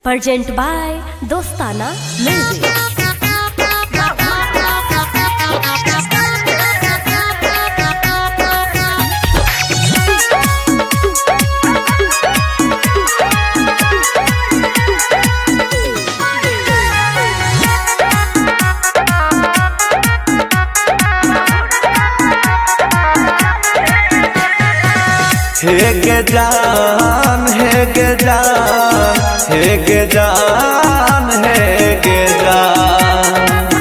Present by Dostana Music. हे गे जान हे गे जान हे गे जान हे गे जान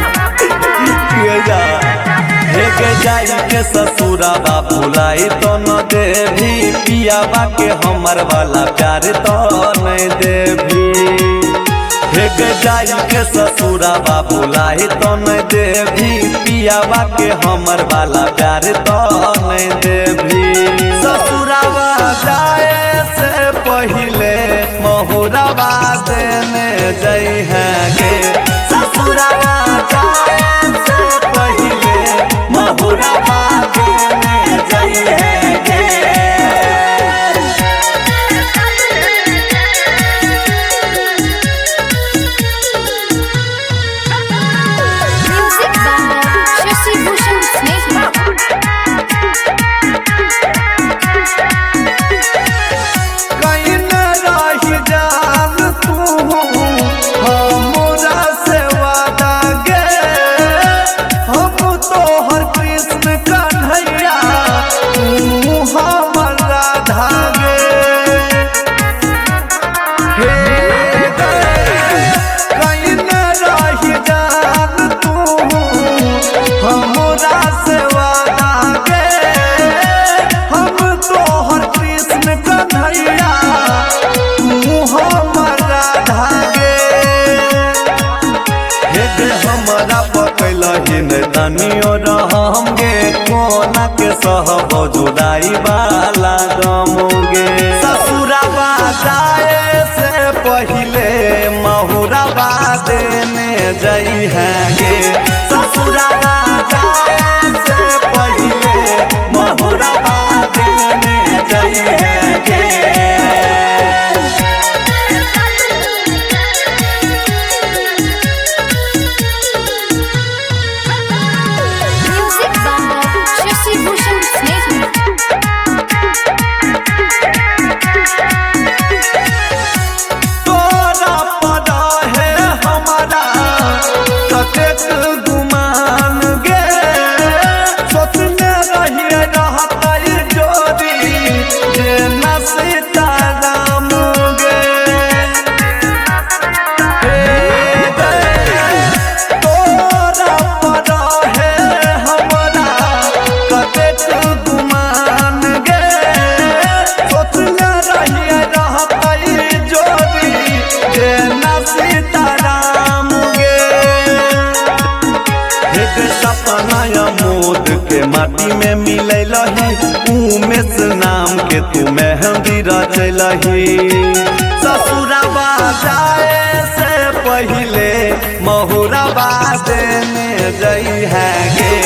हे गे जाई के ससुराबा भुलाई तो न देवी पियाबा के हमर वाला प्यार तो नहीं देवी हे गे जाई के ससुराबा भुलाई तो नहीं देवी पियाबा के हमर वाला प्यार तो नहीं देवी ससुराबा जाए से पहिले महुराबा देने जई है गे ससुराबा जाए से पहिले महुराबा देने जई है गे Music by Shashi Bhushan Snehal. कहीं न रही जान तू हमरा से वादा गे हम तो हर कृष्ण कन्हैया तू हमर राधा गे हे कहीं न रही जान तू हमरा से वादा गे हम तो हर कृष्ण कन्हैया तू हमर राधा गे हे गे हमरा पकैलही नहीं तनियो रहम गे कोना के सहब जुदाई वाला गम गे ससुराबा जाए से पहिले महुराबा देने जई है गे ससुराबा जाए से पहिले महुराबा देने जई है गे Music by Shashi Bhushan Snehal. तोरा पड़ा है हमारा कतेक गुमान गे सोचने रहिए रहता जोड़ी जे न सीताराम गे तोरा पड़ा है हमारा कतेक गुमान गे सोचने रहिए रहता जोड़ी जे न सीताराम गे हे सपना मोद के माटी में मिललही उमेश नाम के तू मेहंदी रचलही ससुराबा जाए से पहिले महुराबा देने जई है गे